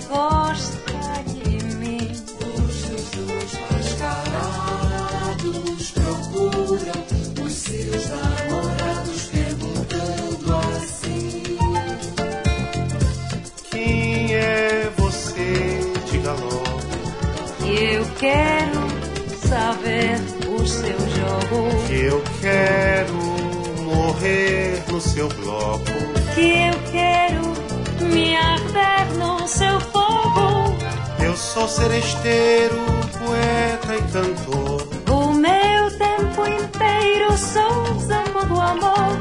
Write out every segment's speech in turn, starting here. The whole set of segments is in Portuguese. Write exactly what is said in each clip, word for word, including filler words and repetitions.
gosta de mim. Os Jesus mascarados procuram os seus namorados perguntando assim: quem é você? Diga logo. Eu quero saber o seu jogo. Que eu quero morrer no seu bloco. Que eu quero me arder no seu fogo. Eu sou seresteiro, poeta e cantor. O meu tempo inteiro sou zambo do amor.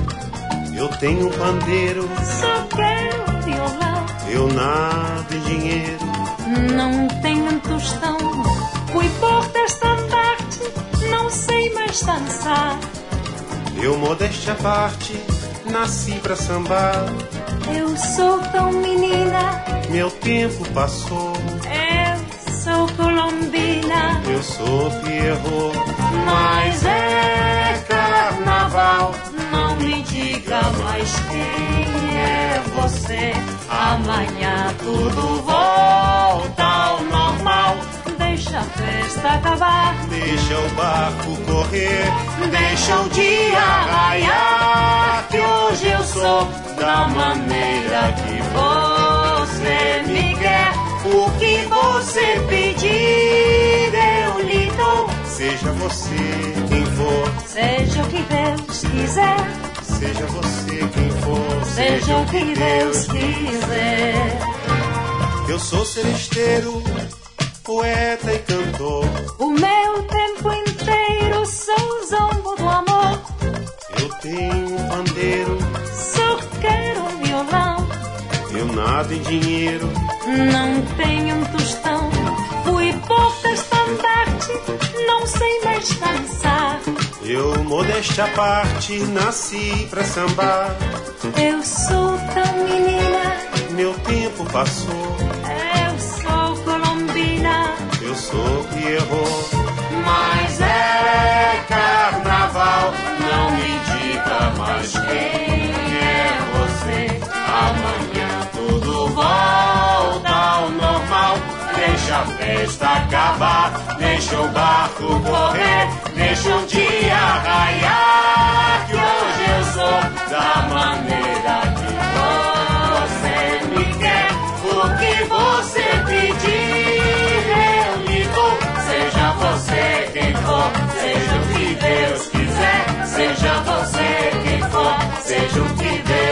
Eu tenho um pandeiro, Só quero violão. eu nado em dinheiro. Não tenho um tostão. Fui por desta parte, não sei mais dançar. Eu, modéstia à parte, nasci pra sambar. Eu sou tão menina, Meu tempo passou, eu sou colombina. eu sou Pierrot. Mas é carnaval, não me diga mais quem é você. Amanhã tudo volta ao normal. Deixa a festa acabar, Deixa o barco correr, deixa o dia raiar. Que hoje eu sou da maneira que você me quer. O que você pedir eu lhe dou. seja você quem for, Seja o que Deus quiser, seja você quem for, seja o que Deus quiser. Eu sou seresteiro, poeta e cantor. O meu tempo inteiro sou zombo do amor. Eu tenho um pandeiro, Só quero um violão. eu nado em dinheiro. Não tenho um tostão. Fui pouca estandarte, não sei mais dançar. Eu, modéstia à parte, nasci pra sambar. Eu sou tão menina, Meu tempo passou, eu sou colombina. eu sou Pierrot. Mas é carnaval, não me diga mais quem é você. Amanhã tudo volta ao normal. Deixa a festa acabar, deixa o barco correr, deixa o dia raiar. Que hoje eu sou da maneira que você me quer. O que você pedir eu lhe dou. Seja você quem for, seja o que Deus quiser. Seja você quem for, seja o que Deus